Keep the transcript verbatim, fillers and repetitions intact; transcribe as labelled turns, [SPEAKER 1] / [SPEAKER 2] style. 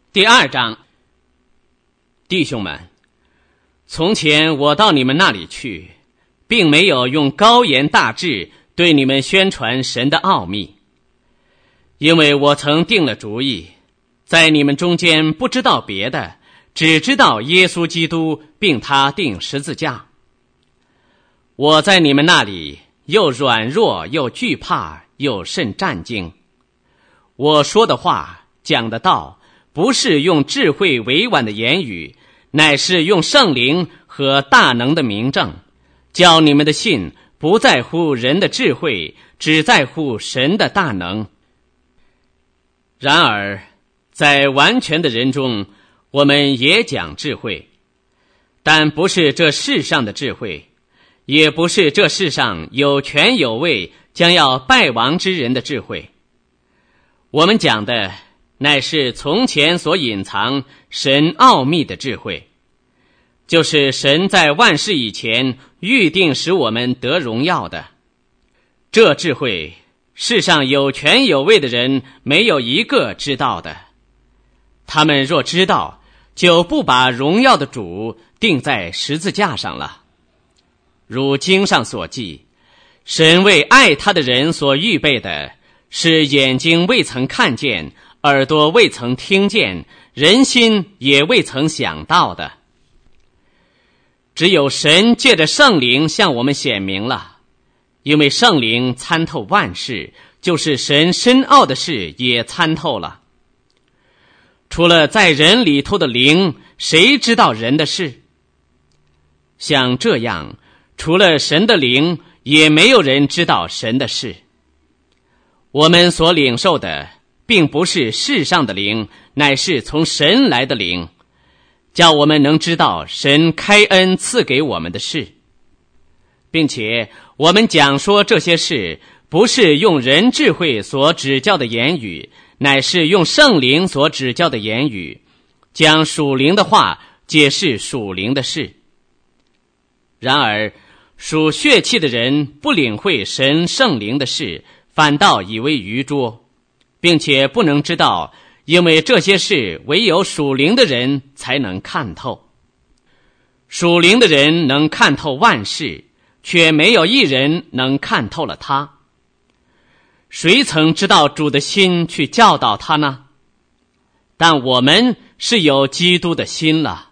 [SPEAKER 1] 第二章。弟兄们，从前我到你们那里去，并没有用高言大志对你们宣传神的奥秘，因为我曾定了主意，在你们中间不知道别的，只知道耶稣基督并他钉十字架。我在你们那里又软弱又惧怕又甚战惊。我说的话讲的道，不是用智慧委婉的言语，乃是用圣灵和大能的明证，叫你们的信不在乎人的智慧，只在乎神的大能。然而在完全的人中，我们也讲智慧，但不是这世上的智慧，也不是这世上有权有位将要败亡之人的智慧。我们讲的乃是从前所隐藏神奥秘的智慧，就是神在万事以前预定使我们得荣耀的。这智慧，世上有权有位的人没有一个知道的。他们若知道，就不把荣耀的主钉在十字架上了。如经上所记，神为爱他的人所预备的，是眼睛未曾看见，耳朵未曾听见，人心也未曾想到的。只有神借着圣灵向我们显明了，因为圣灵参透万事，就是神深奥的事也参透了。除了在人里头的灵，谁知道人的事？像这样，除了神的灵，也没有人知道神的事。我们所领受的并不是世上的灵，乃是从神来的灵，叫我们能知道神开恩赐给我们的事。并且我们讲说这些事，不是用人智慧所指教的言语，乃是用圣灵所指教的言语，讲属灵的话，解释属灵的事。然而属血气的人不领会神圣灵的事，反倒以为愚拙，并且不能知道，因为这些事唯有属灵的人才能看透。属灵的人能看透万事，却没有一人能看透了他。谁曾知道主的心去教导他呢？但我们是有基督的心了。